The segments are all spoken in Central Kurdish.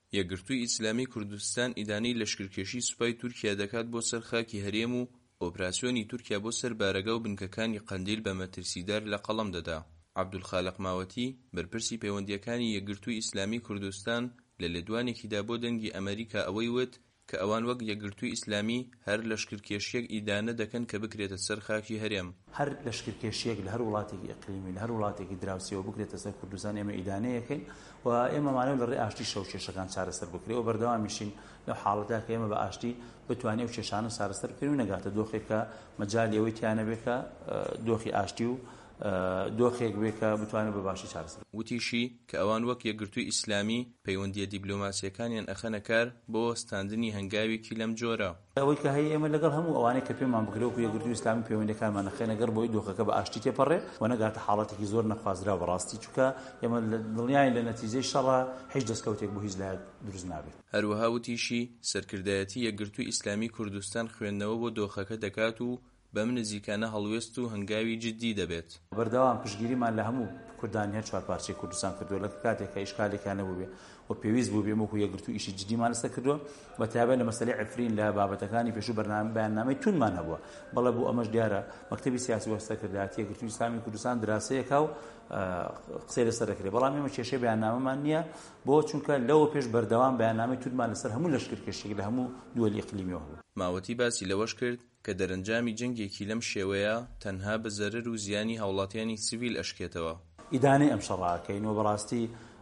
یەکگرتووی ئیسلامی کوردستان ئیدانەی لەشکرکێشی سوپای تورکیا دەکات بۆ سەر خاکی هەرێم و ئۆپراسیۆنی تورکیا بۆ سەر بارەگا و بنکەکانی قەندیل بە مەترسیدار لە قەڵەم دەدا. عەبدولخالق ماوەتی بەرپرسی پەیوەندیەکانی یەکگرتووی ئیسلامی کوردستان لە لێدوانێکیدا بۆ دەنگی ئەمریکا ئەوەی وت کە ئەوان وەک یەکگرتووی ئیسلامی هەر لەشکرکێشیەک ئیدانە دەکەن کە بکرێتە سەر خاکی هەرێم. هەر لەشکرکێشیەک لە هەر وڵاتێکی ئەقلیمی لە هەر وڵاتێکی دراوسیەوە بکرێتە سەر کوردستان ئێمە ئیدانەیەکەین و ئێمە مانەوە لە ڕێی ئاشتی شەو کێشەکان چارەسەر بکرێت و بەردەوامیشین لەو حاڵەتە کە ئێمە بە ئاشتی بتوانێت و کێشانە چارەسەر بکەین و نەگاتە دۆخێکە مەجالی ئەوەی تیانە بێکە دۆخی ئاشتی و دۆخێک بێ کە بتوانێت بە باشی چارەسەر. وتیشی کە ئەوان وەک یەکگرتووی ئیسلامی پەیوەندیە دیبلۆماسیەکانیان ئەخەنە کار بۆ وەستاندنی هەنگاوێکی لەم جۆرە. ئەوەی کە هەیە ئێمە لەگەڵ هەموو ئەوانەی کە پێمان بکرێت و یەکگرتووی ئیسلامی پەیوەندیەکانمان نەخێنە گەر بۆی دۆخەکە بە ئاشتی تێپەڕێ و نەگاتە حاڵەتێکی زۆر نەخوازرا بەڕاستی چونکە ئێمە دڵنیاین لە نەتیجەی شەڕە هیچ دەستکەوتێک بۆ هیچ لایەک دروست نابێت. هەروەها وتیشی سەرکردایەتی یەکگرتووی ئیسلامی کوردستان خوێندنەوە بۆ دۆخەکە دەکات و بەم نزیکانە هەڵوێست و هەنگاوی جددی دەبێت. بەردەوام پشتگیریمان لە هەموو کوردانی هەر چوار پارچەی کوردستان کردووە لە کاتێک کە ئیشکالێکیان نەبوو بێ و پێویست بوو بێ وەکو یەکگرتووی ئیشی جددیمان لەسەر کردووە بە تایبەت لە مەسەلەی عفرین لە بابەتەکانی پێشوو بەیاننامەی تونمان هەبووە بەڵێ بوو ئەمەش دیارە مەکتەبی سیاسی وەستەکردایەتی یەکگرتووی ئیسلامی کوردستان دراسەیەکا و قسەی لەسەر دەکرێت بەڵام ئێمە کێشەی بەیاننامەمان نییە بۆ چونکە لەوە پێش بەردەوام بەیاننامەی تونمان لەسەر هەموو لەشکرکێشێک لە هەموو دووەلی ئیقلیمیەوە هەبوو. ماوەتی باسی لەوەش کرد کە دەرەنجامی جەنگێکی لەم شێوەیە تەنها بە زەرەر و زیانی هاوڵاتیانی سیڤیل ئەشکێتەوە. ئیدانەی ئەم شەڕاکەین و بەڕاستی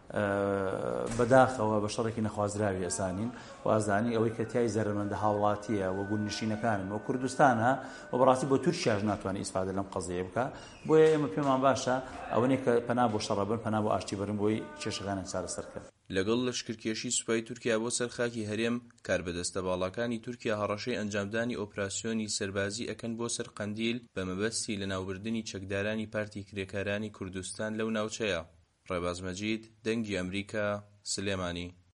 بەداخەوە بە شەڕێکی نەخوازراوی ئەسانین و ئازانی ئەوەی کە تیای زەرمەندە هاوڵاتیە و گونشینەکانن و کوردستانە و بەڕاستی بۆ تورکیاش ناتوانێت ئیسفادە لەم قەزەیە بکە بۆیە ئێمە پێمان باشە ئەوەنێ کە پەنا بۆ شەڕە بن پەنا بۆ ئاشتی بەرن بۆی کێشەکانیان چارەسەرکەن. لەگەڵ لەشکرکێشی سوپای تورکیا بۆ سەر خاکی هەرێم کاربەدەستە باڵەکانی تورکیا هەڕەشەی ئەنجامدانی ئۆپراسیۆنی سەربازی ئەکەن بۆ سەر قەندیل بە مەبەستی لەناوبردنی چەکدارانی پارتی کرێکارانی کوردستان لەو ناوچەیە. ڕێباز مەجید، دەنگی ئەمریکا، سلێمانی.